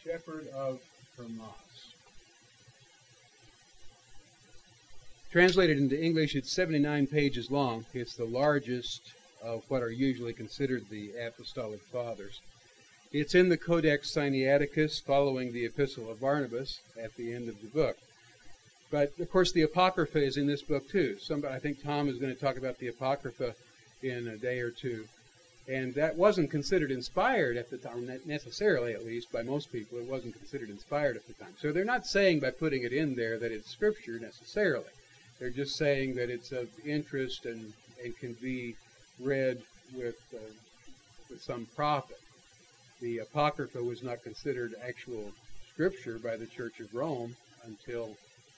Shepherd of Hermas. Translated into English, it's 79 pages long. It's the largest of what are usually considered the Apostolic Fathers. It's in the Codex Sinaiticus, following the Epistle of Barnabas at the end of the book. But, of course, the Apocrypha is in this book, too. I think Tom is going to talk about the Apocrypha in a day or two. And that wasn't considered inspired at the time, necessarily at least, by most people. It wasn't considered inspired at the time. So they're not saying by putting it in there that it's Scripture necessarily. They're just saying that it's of interest and can be read with some profit. The Apocrypha was not considered actual Scripture by the Church of Rome until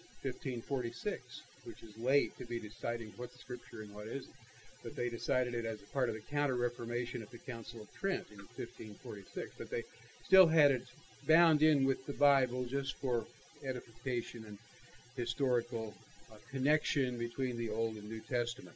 1546, which is late to be deciding what's Scripture and what isn't. But they decided it as a part of the Counter-Reformation at the Council of Trent in 1546. But they still had it bound in with the Bible just for edification and historical connection between the Old and New Testament.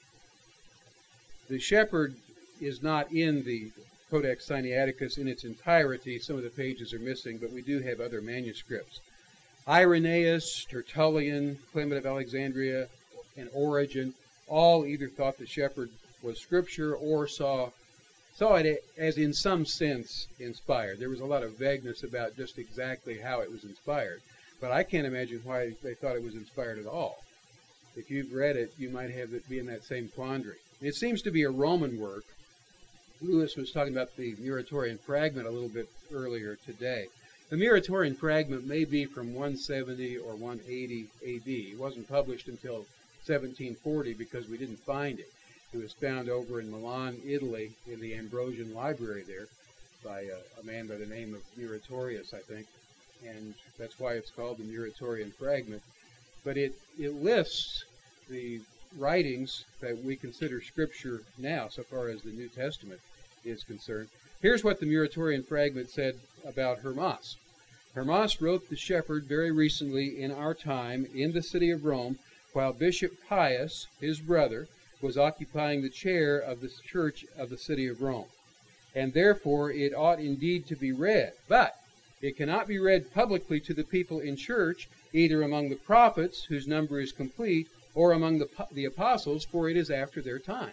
The shepherd is not in the Codex Sinaiticus in its entirety. Some of the pages are missing, but we do have other manuscripts. Irenaeus, Tertullian, Clement of Alexandria, and Origen all either thought the shepherd was Scripture or saw it as in some sense inspired. There was a lot of vagueness about just exactly how it was inspired, but I can't imagine why they thought it was inspired at all. If you've read it, you might have it be in that same quandary. It seems to be a Roman work. Lewis was talking about the Muratorian fragment a little bit earlier today. The Muratorian fragment may be from 170 or 180 AD. It wasn't published until 1740 because we didn't find it. It was found over in Milan, Italy, in the Ambrosian library there by a man by the name of Muratorius, I think, and that's why it's called the Muratorian fragment. But it lists the writings that we consider Scripture now, so far as the New Testament is concerned. Here's what the Muratorian fragment said about Hermas. Hermas wrote the shepherd very recently in our time in the city of Rome, while Bishop Pius, his brother, was occupying the chair of the church of the city of Rome. And therefore it ought indeed to be read. But it cannot be read publicly to the people in church, either among the prophets, whose number is complete, or among the apostles, for it is after their time.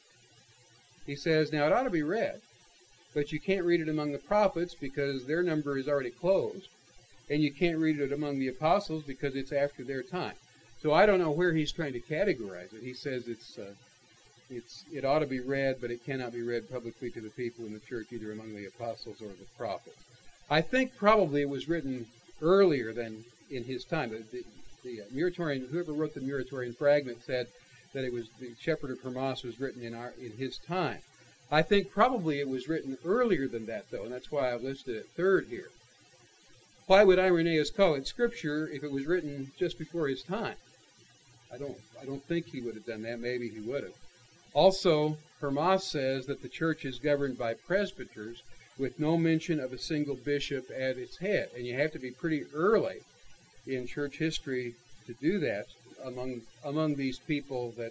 He says, now it ought to be read, but you can't read it among the prophets because their number is already closed, and you can't read it among the apostles because it's after their time. So I don't know where he's trying to categorize it. He says it ought to be read, but it cannot be read publicly to the people in the church, either among the apostles or the prophets. I think probably it was written earlier than in his time. The Muratorian, whoever wrote the Muratorian fragment, said that it was the Shepherd of Hermas was written in his time. I think probably it was written earlier than that, though, and that's why I've listed it third here. Why would Irenaeus call it Scripture if it was written just before his time? I don't think he would have done that. Maybe he would have. Also, Hermas says that the church is governed by presbyters with no mention of a single bishop at its head. And you have to be pretty early in church history to do that among these people that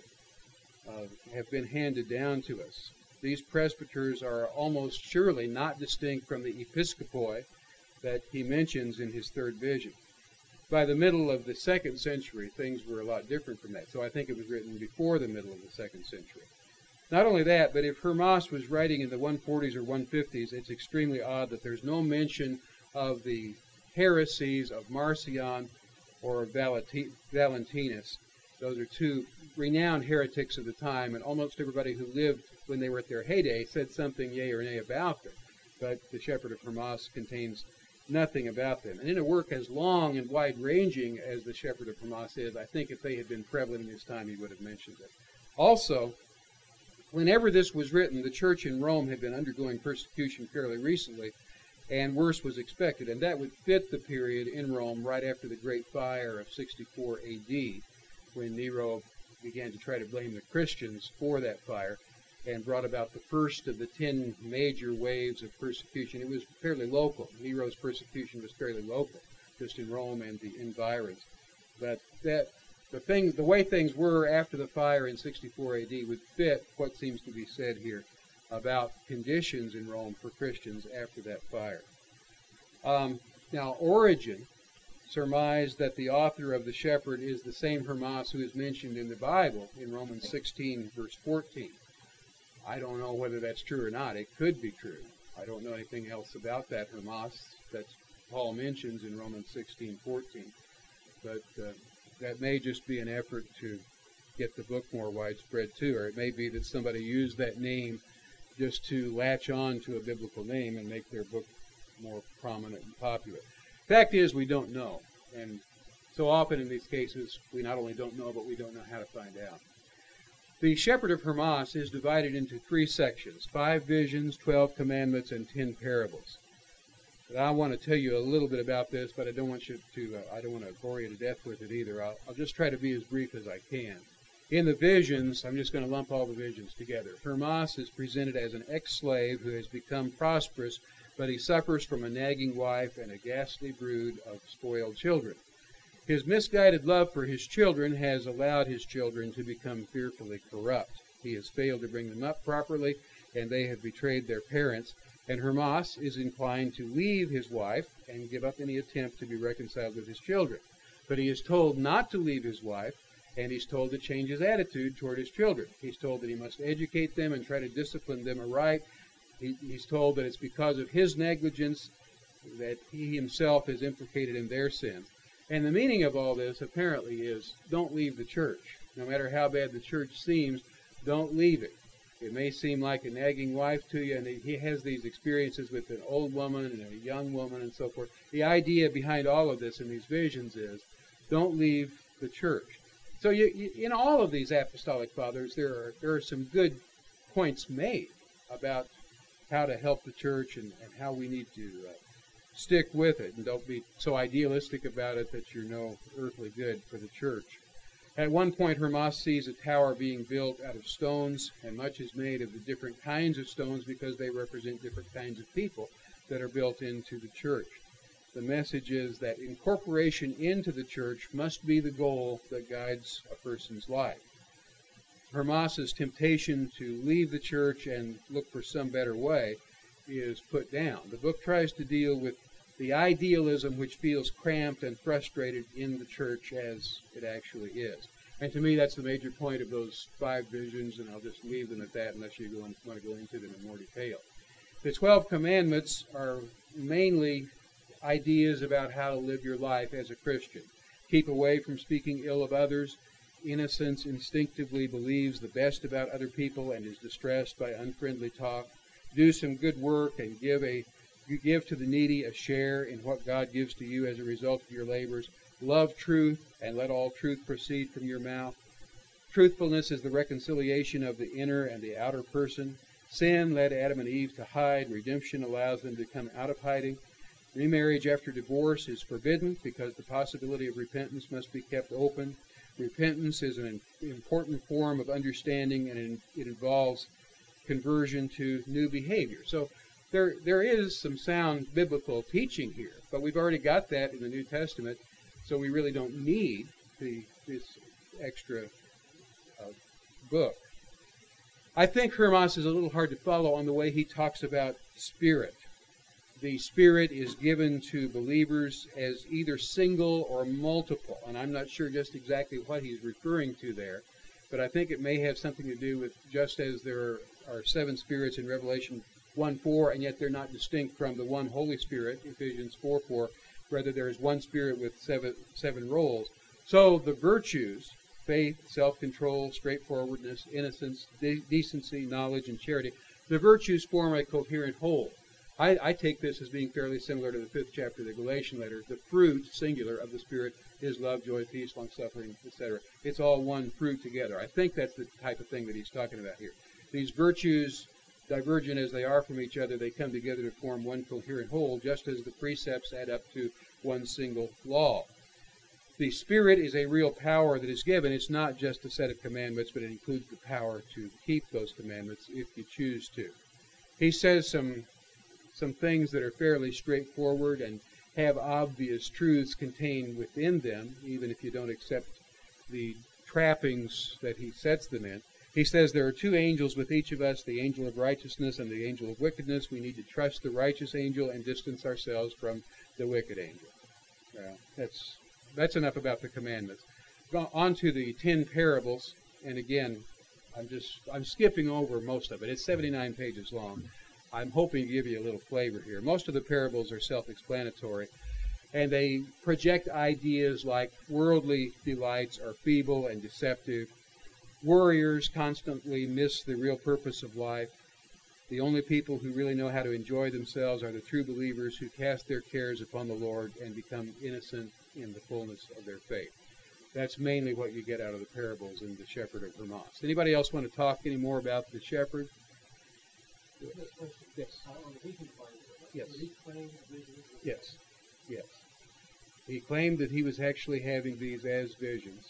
have been handed down to us. These presbyters are almost surely not distinct from the episkopoi that he mentions in his third vision. By the middle of the 2nd century, things were a lot different from that. So I think it was written before the middle of the 2nd century. Not only that, but if Hermas was writing in the 140s or 150s, it's extremely odd that there's no mention of the heresies of Marcion or Valentinus. Those are two renowned heretics of the time, and almost everybody who lived when they were at their heyday said something yea or nay about them. But the Shepherd of Hermas contains nothing about them. And in a work as long and wide-ranging as the Shepherd of Hermas is, I think if they had been prevalent in his time, he would have mentioned it. Also, whenever this was written, the church in Rome had been undergoing persecution fairly recently, and worse was expected. And that would fit the period in Rome right after the Great Fire of 64 A.D., when Nero began to try to blame the Christians for that fire and brought about the first of the 10 major waves of persecution. It was fairly local. Nero's persecution was fairly local, just in Rome and the environs. But the way things were after the fire in 64 AD would fit what seems to be said here about conditions in Rome for Christians after that fire. Now, Origen surmised that the author of the shepherd is the same Hermas who is mentioned in the Bible in Romans 16, verse 14. I don't know whether that's true or not. It could be true. I don't know anything else about that Hermas that Paul mentions in Romans 16:14. But that may just be an effort to get the book more widespread too, or it may be that somebody used that name just to latch on to a biblical name and make their book more prominent and popular. Fact is, we don't know, and so often in these cases, we not only don't know, but we don't know how to find out. The Shepherd of Hermas is divided into 3 sections: 5 visions, 12 commandments, and 10 parables. But I want to tell you a little bit about this, but I don't want to bore you to death with it either. I'll just try to be as brief as I can. In the visions, I'm just going to lump all the visions together. Hermas is presented as an ex-slave who has become prosperous, but he suffers from a nagging wife and a ghastly brood of spoiled children. His misguided love for his children has allowed his children to become fearfully corrupt. He has failed to bring them up properly, and they have betrayed their parents. And Hermas is inclined to leave his wife and give up any attempt to be reconciled with his children. But he is told not to leave his wife, and he's told to change his attitude toward his children. He's told that he must educate them and try to discipline them aright. He's told that it's because of his negligence that he himself is implicated in their sins. And the meaning of all this, apparently, is don't leave the church. No matter how bad the church seems, don't leave it. It may seem like a nagging wife to you, and he has these experiences with an old woman and a young woman and so forth. The idea behind all of this in these visions is don't leave the church. So in all of these apostolic fathers, there are some good points made about how to help the church and how we need to stick with it, and don't be so idealistic about it that you're no earthly good for the church. At one point, Hermas sees a tower being built out of stones, and much is made of the different kinds of stones because they represent different kinds of people that are built into the church. The message is that incorporation into the church must be the goal that guides a person's life. Hermas's temptation to leave the church and look for some better way is put down. The book tries to deal with the idealism which feels cramped and frustrated in the church as it actually is. And to me, that's the major point of those 5 visions, and I'll just leave them at that unless you want to go into them in more detail. The 12 commandments are mainly ideas about how to live your life as a Christian. Keep away from speaking ill of others. Innocence instinctively believes the best about other people and is distressed by unfriendly talk. Do some good work and give to the needy a share in what God gives to you as a result of your labors. Love truth, and let all truth proceed from your mouth. Truthfulness is the reconciliation of the inner and the outer person. Sin led Adam and Eve to hide. Redemption allows them to come out of hiding. Remarriage after divorce is forbidden because the possibility of repentance must be kept open. Repentance is an important form of understanding, and it involves conversion to new behavior. So there is some sound biblical teaching here, but we've already got that in the New Testament, so we really don't need this extra book. I think Hermas is a little hard to follow on the way he talks about spirit. The Spirit is given to believers as either single or multiple, and I'm not sure just exactly what he's referring to there, but I think it may have something to do with just as there are 7 spirits in Revelation 1:4, and yet they're not distinct from the one Holy Spirit, Ephesians 4:4. Rather, there is one Spirit with seven roles. So the virtues, faith, self-control, straightforwardness, innocence, decency, knowledge, and charity, the virtues form a coherent whole. I take this as being fairly similar to the 5th chapter of the Galatian letter. The fruit, singular, of the Spirit is love, joy, peace, long-suffering, etc. It's all one fruit together. I think that's the type of thing that he's talking about here. These virtues, divergent as they are from each other, they come together to form one coherent whole, just as the precepts add up to one single law. The Spirit is a real power that is given. It's not just a set of commandments, but it includes the power to keep those commandments if you choose to. He says some things that are fairly straightforward and have obvious truths contained within them, even if you don't accept the trappings that he sets them in. He says there are 2 angels with each of us, the angel of righteousness and the angel of wickedness. We need to trust the righteous angel and distance ourselves from the wicked angel. That's enough about the commandments. On to the 10 parables, and again, I'm skipping over most of it. It's 79 pages long. I'm hoping to give you a little flavor here. Most of the parables are self-explanatory, and they project ideas like worldly delights are feeble and deceptive. Worriers constantly miss the real purpose of life. The only people who really know how to enjoy themselves are the true believers who cast their cares upon the Lord and become innocent in the fullness of their faith. That's mainly what you get out of the parables in the Shepherd of Hermas. Anybody else want to talk any more about the shepherd? Yes. Yes. Yes. Yes. He claimed that he was actually having these as visions.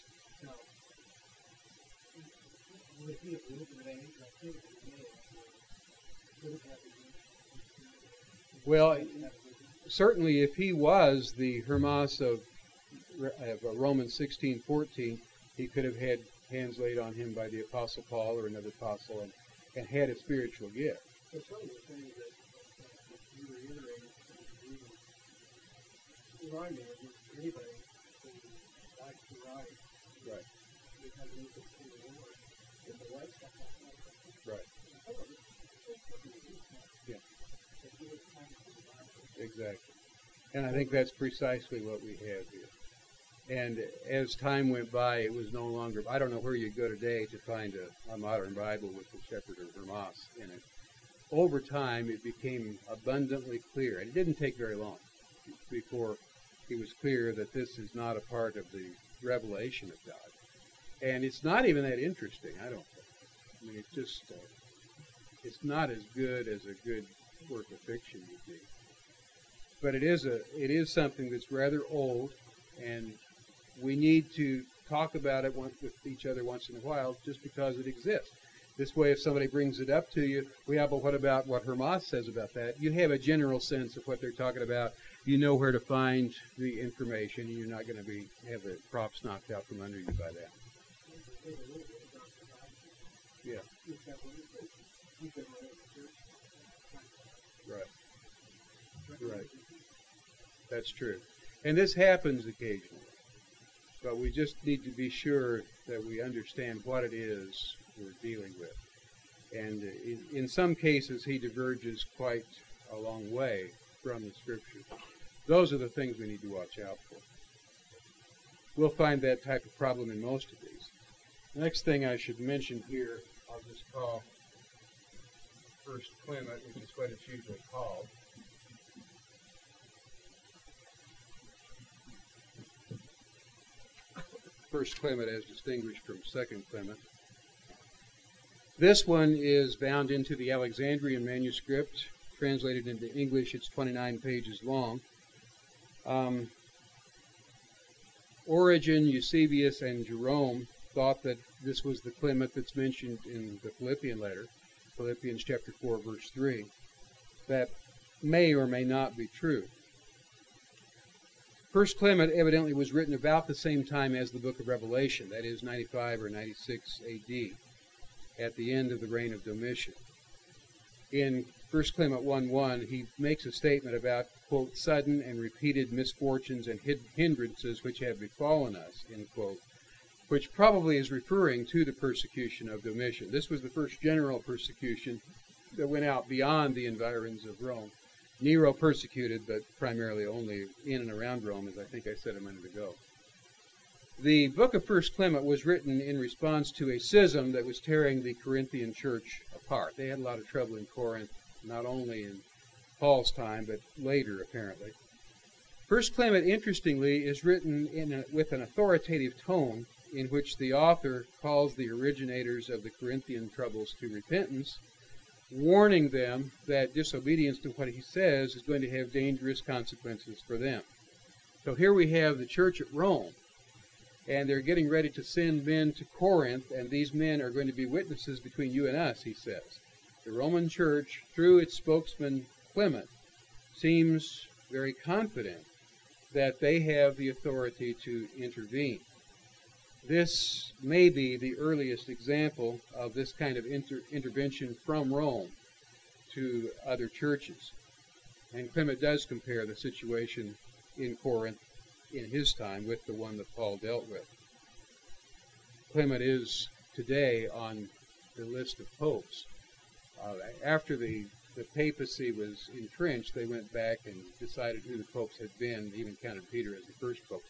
Well, certainly if he was the Hermas of Romans 16:14, he could have had hands laid on him by the Apostle Paul or another apostle and had a spiritual gift. Right. Right. Yeah. Exactly. And I think that's precisely what we have here. And as time went by, it was no longer, I don't know where you go today to find a modern Bible with the Shepherd of Hermas in it. Over time, it became abundantly clear, and it didn't take very long before it was clear that this is not a part of the revelation of God. And it's not even that interesting, I don't think. I mean, it's just, it's not as good as a good work of fiction would be. But it is something that's rather old, and we need to talk about it with each other once in a while just because it exists. This way, if somebody brings it up to you, well, but what about what Hermas says about that? You have a general sense of what they're talking about. You know where to find the information, and you're not going to have the props knocked out from under you by that. Yeah. Right. That's true. And this happens occasionally. But we just need to be sure that we understand what it is we're dealing with. And in some cases, he diverges quite a long way from the Scriptures. Those are the things we need to watch out for. We'll find that type of problem in most of these. The next thing I should mention here, I'll just call First Clement, which is what it's usually called. First Clement as distinguished from Second Clement. This one is bound into the Alexandrian manuscript, translated into English. It's 29 pages long. Origen, Eusebius, and Jerome thought that this was the Clement that's mentioned in the Philippian letter, Philippians chapter 4, verse 3. That may or may not be true. First Clement evidently was written about the same time as the book of Revelation, that is 95 or 96 AD, at the end of the reign of Domitian. In 1 Clement 1:1, he makes a statement about, quote, sudden and repeated misfortunes and hindrances which have befallen us, end quote, which probably is referring to the persecution of Domitian. This was the first general persecution that went out beyond the environs of Rome. Nero persecuted, but primarily only in and around Rome, as I think I said a minute ago. The book of 1 Clement was written in response to a schism that was tearing the Corinthian church apart. They had a lot of trouble in Corinth, not only in Paul's time, but later, apparently. 1 Clement, interestingly, is written with an authoritative tone in which the author calls the originators of the Corinthian troubles to repentance, warning them that disobedience to what he says is going to have dangerous consequences for them. So here we have the church at Rome, and they're getting ready to send men to Corinth, and these men are going to be witnesses between you and us, he says. The Roman church, through its spokesman Clement, seems very confident that they have the authority to intervene. This may be the earliest example of this kind of intervention from Rome to other churches. And Clement does compare the situation in Corinth in his time with the one that Paul dealt with. Clement is today on the list of popes. After the papacy was entrenched, they went back and decided who the popes had been, even counted Peter as the first pope.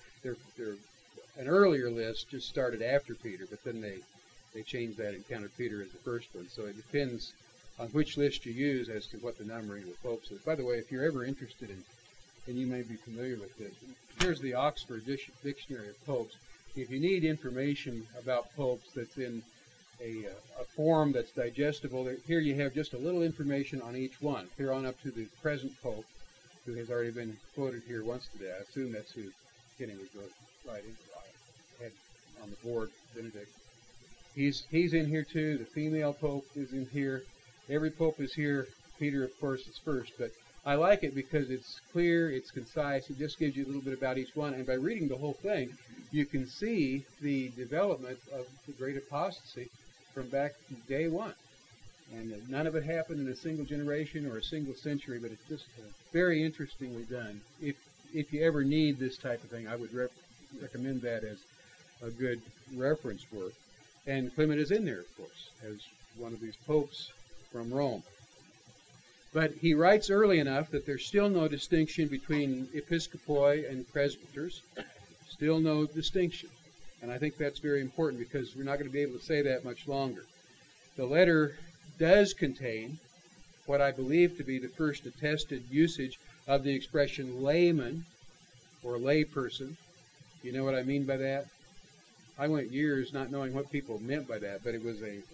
An earlier list just started after Peter, but then they changed that and counted Peter as the first one. So it depends on which list you use as to what the numbering of the popes is. By the way, if you're ever interested in, and you may be familiar with this, here's the Oxford Dictionary of Popes. If you need information about popes that's in a form that's digestible, here you have just a little information on each one, clear on up to the present pope, who has already been quoted here once today. I assume that's who Kenny was right in. I had on the board, Benedict. He's in here too. The female pope is in here. Every pope is here. Peter, of course, is first. But I like it because it's clear, it's concise. It just gives you a little bit about each one. And by reading the whole thing, you can see the development of the great apostasy from back to day one. And none of it happened in a single generation or a single century, but it's just very interestingly done. If you ever need this type of thing, I would recommend that as a good reference work. And Clement is in there, of course, as one of these popes from Rome. But he writes early enough that there's still no distinction between episcopoi and presbyters. Still no distinction. And I think that's very important because we're not going to be able to say that much longer. The letter does contain what I believe to be the first attested usage of the expression layman or layperson. You know what I mean by that? I went years not knowing what people meant by that, but it was a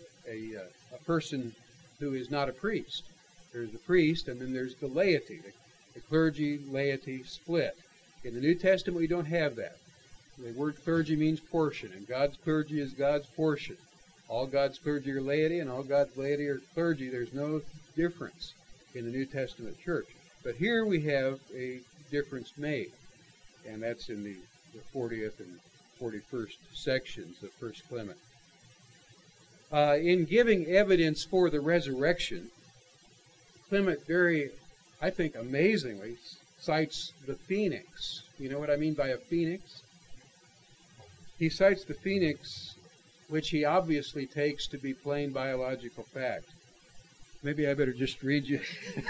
person who is not a priest. There's the priest, and then there's the laity, the clergy-laity split. In the New Testament, we don't have that. The word clergy means portion, and God's clergy is God's portion. All God's clergy are laity, and all God's laity are clergy. There's no difference in the New Testament church. But here we have a difference made, and that's in the 40th and 41st sections of 1 Clement. In giving evidence for the resurrection, Clement very, I think, amazingly cites the phoenix. You know what I mean by a phoenix? He cites the phoenix, which he obviously takes to be plain biological fact. Maybe I better just read you.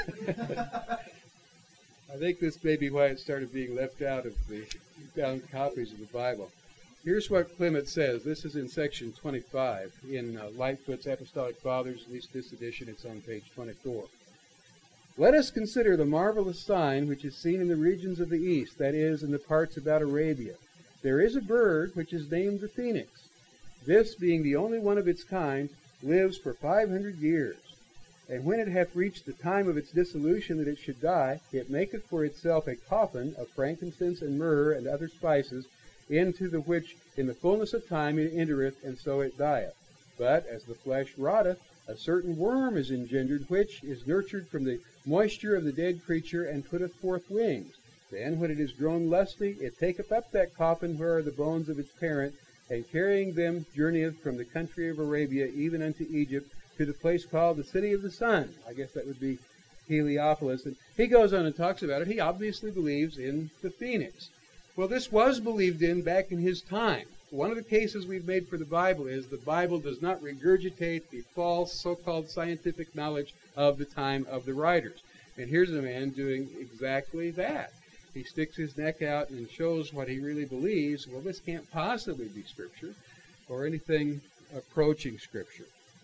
I think this may be why it started being left out of the bound copies of the Bible. Here's what Clement says. This is in section 25 in Lightfoot's Apostolic Fathers, at least this edition. It's on page 24. Let us consider the marvelous sign which is seen in the regions of the east, that is, in the parts about Arabia. There is a bird which is named the phoenix. This, being the only one of its kind, lives for 500 years. And when it hath reached the time of its dissolution that it should die, it maketh for itself a coffin of frankincense and myrrh and other spices, into the which in the fullness of time it entereth, and so it dieth. But as the flesh rotteth, a certain worm is engendered, which is nurtured from the moisture of the dead creature, and putteth forth wings. Then, when it is grown lusty, it taketh up that coffin where are the bones of its parent, and carrying them journeyeth from the country of Arabia even unto Egypt, to the place called the City of the Sun. I guess that would be Heliopolis. And he goes on and talks about it. He obviously believes in the phoenix. Well, this was believed in back in his time. One of the cases we've made for the Bible is the Bible does not regurgitate the false so-called scientific knowledge of the time of the writers. And here's a man doing exactly that. He sticks his neck out and shows what he really believes. Well, this can't possibly be Scripture or anything approaching Scripture.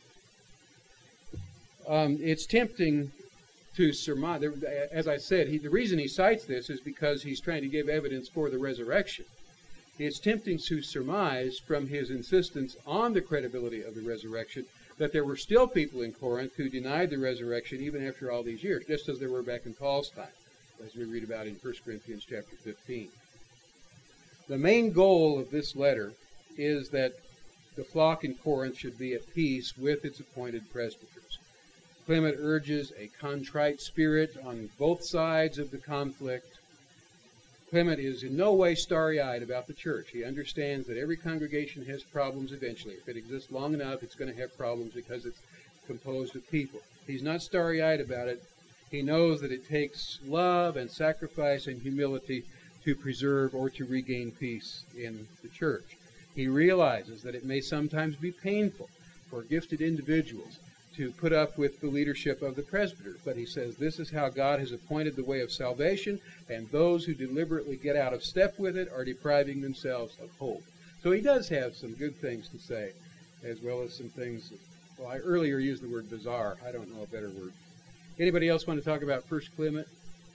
It's tempting to surmise. As I said, the reason he cites this is because he's trying to give evidence for the resurrection. It's tempting to surmise from his insistence on the credibility of the resurrection that there were still people in Corinth who denied the resurrection even after all these years, just as there were back in Paul's time, as we read about in 1 Corinthians chapter 15. The main goal of this letter is that the flock in Corinth should be at peace with its appointed presbyters. Clement urges a contrite spirit on both sides of the conflict. Clement is in no way starry-eyed about the church. He understands that every congregation has problems eventually. If it exists long enough, it's going to have problems because it's composed of people. He's not starry-eyed about it. He knows that it takes love and sacrifice and humility to preserve or to regain peace in the church. He realizes that it may sometimes be painful for gifted individuals to put up with the leadership of the presbyter, but he says this is how God has appointed the way of salvation, and those who deliberately get out of step with it are depriving themselves of hope. So he does have some good things to say, as well as some things, well, I earlier used the word bizarre. I don't know a better word. Anybody else want to talk about 1 Clement?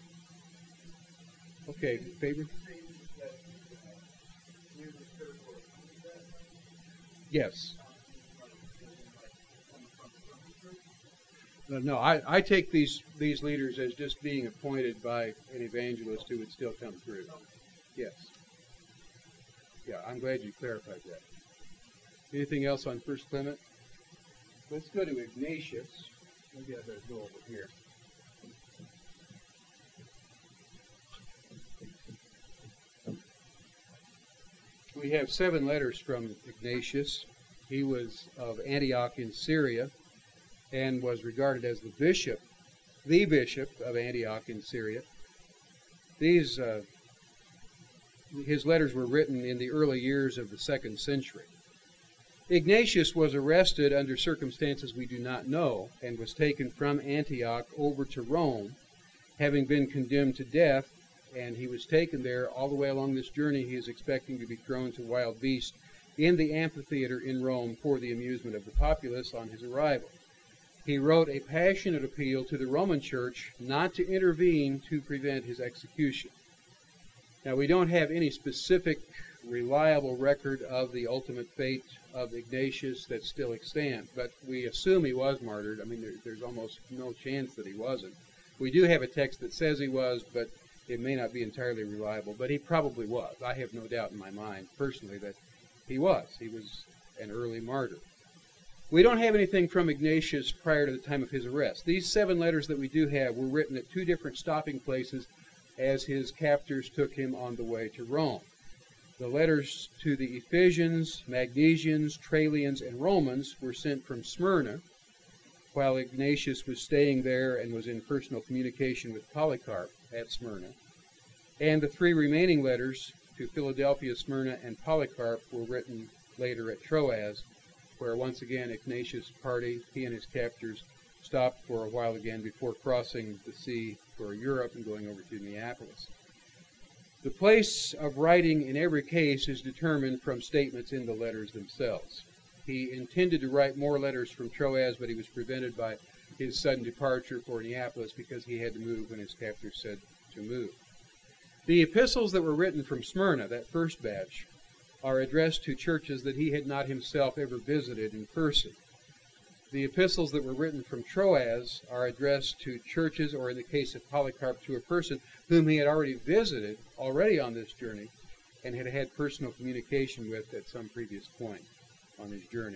Okay, Faber? Yes. No, I take these leaders as just being appointed by an evangelist who would still come through. Yes. Yeah, I'm glad you clarified that. Anything else on 1 Clement? Let's go to Ignatius. Maybe I better go over here. We have 7 letters from Ignatius. He was of Antioch in Syria and was regarded as the bishop of Antioch in Syria. His letters were written in the early years of the 2nd century. Ignatius was arrested under circumstances we do not know and was taken from Antioch over to Rome, having been condemned to death, and he was taken there. All the way along this journey, he is expecting to be thrown to wild beasts in the amphitheater in Rome for the amusement of the populace on his arrival. He wrote a passionate appeal to the Roman Church not to intervene to prevent his execution. Now, we don't have any specific reliable record of the ultimate fate of Ignatius that's still extant, but we assume he was martyred. I mean, there's almost no chance that he wasn't. We do have a text that says he was, but it may not be entirely reliable, but he probably was. I have no doubt in my mind, personally, that he was. He was an early martyr. We don't have anything from Ignatius prior to the time of his arrest. These 7 letters that we do have were written at 2 different stopping places as his captors took him on the way to Rome. The letters to the Ephesians, Magnesians, Trallians, and Romans were sent from Smyrna, while Ignatius was staying there and was in personal communication with Polycarp at Smyrna. And the 3 remaining letters to Philadelphia, Smyrna, and Polycarp were written later at Troas, where once again Ignatius' party, he and his captors, stopped for a while again before crossing the sea for Europe and going over to Neapolis. The place of writing in every case is determined from statements in the letters themselves. He intended to write more letters from Troas, but he was prevented by his sudden departure for Neapolis because he had to move when his captors said to move. The epistles that were written from Smyrna, that first batch, are addressed to churches that he had not himself ever visited in person. The epistles that were written from Troas are addressed to churches, or in the case of Polycarp, to a person whom he had already visited, already on this journey, and had had personal communication with at some previous point on his journey.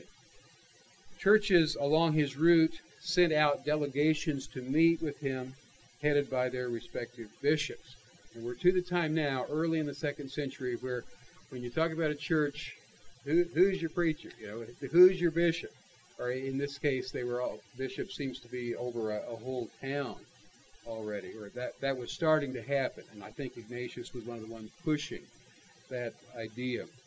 Churches along his route sent out delegations to meet with him, headed by their respective bishops. And we're to the time now, early in the 2nd century, where when you talk about a church, who's your preacher? Who's your bishop? Or in this case, they were all, bishop seems to be over a whole town already, or that was starting to happen. And I think Ignatius was one of the ones pushing that idea.